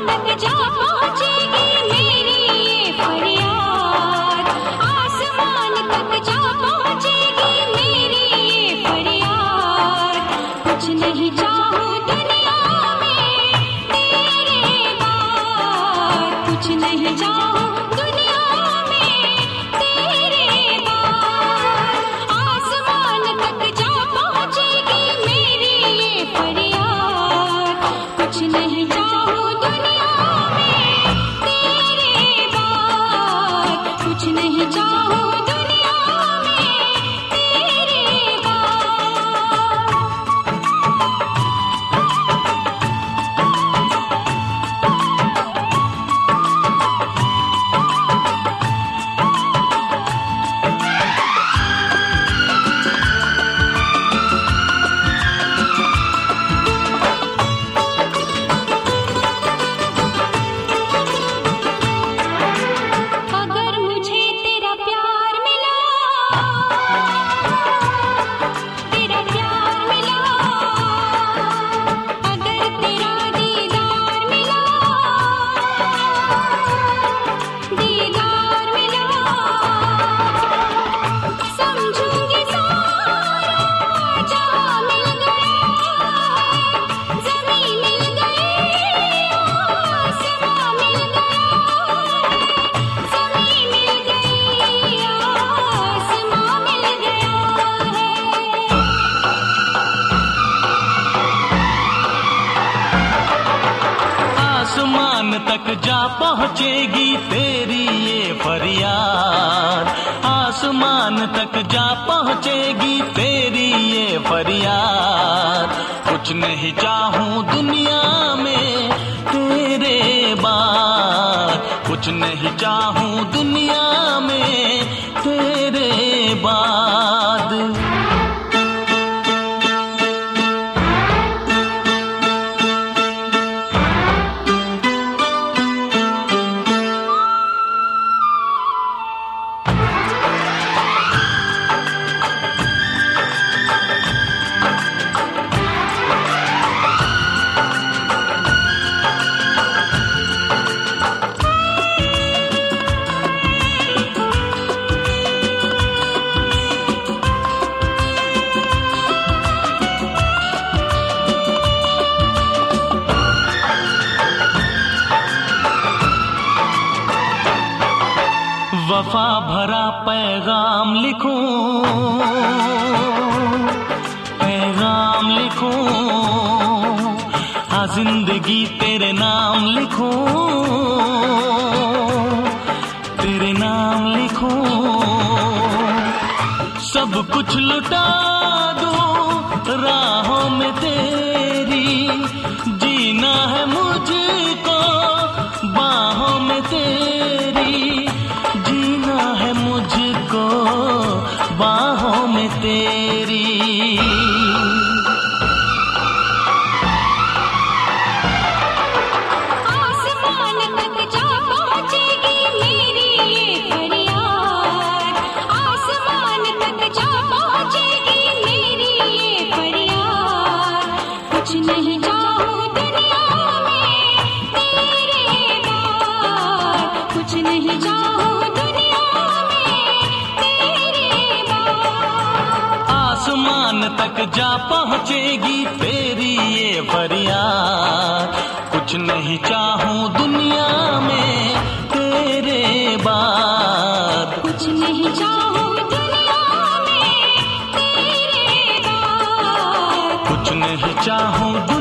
तक जा पहुंचेगी मेरी ये फरियाद, आसमान तक जा पहुंचेगी मेरी ये फरियाद। कुछ नहीं चाहूं दुनिया में तेरे बाद, कुछ नहीं चाहूं दुनिया में तेरे बाद, आसमान तक जा पहुंचेगी मेरी ये फरियाद। कुछ नहीं चाहूं दुनिया में तेरे बाद, कुछ नहीं चाहूं दुनिया में तेरे बाद। अगर मुझे तेरा प्यार मिला, तेरा प्यार मिला, अगर तेरा दीदार मिला, दीदार मिला, समझूंगी सारा जहां मिल गया, ज़मीं मिल गई, आसमां मिल गया, ज़मीं मिल गई, आसमां मिल गया है। आसमान तक जा पहुंचेगी तेरी ये फरियाद, आसमान तक जा पहुंचेगी तेरी ये फरियाद। कुछ नहीं चाहूं दुनिया में तेरे बाद, कुछ नहीं चाहूं दुनिया में तेरे बाद। वफा भरा पैगाम लिखूं, पैगाम लिखूं, हाँ जिंदगी तेरे नाम लिखूं, तेरे नाम लिखूं, सब कुछ लुटा दूं राहों में तेरी, जीना है मुझको बाहों में तेरी, जीना है मुझको बाहों में तेरी। आसमान तक जा पहुंचेगी मेरी ये फरियाद, आसमान तक जा पहुंचेगी मेरी ये फरियाद। कुछ नहीं चाहूं दुनिया में तेरे बाद, कुछ नहीं चाहूं दुनिया में तेरे बाद। आसमान तक जा पहुंचेगी तेरी ये फरियाद, कुछ नहीं चाहूं दुनिया में तेरे बाद, कुछ नहीं चाहूं दुनिया में तेरे बाद, कुछ नहीं चाहूं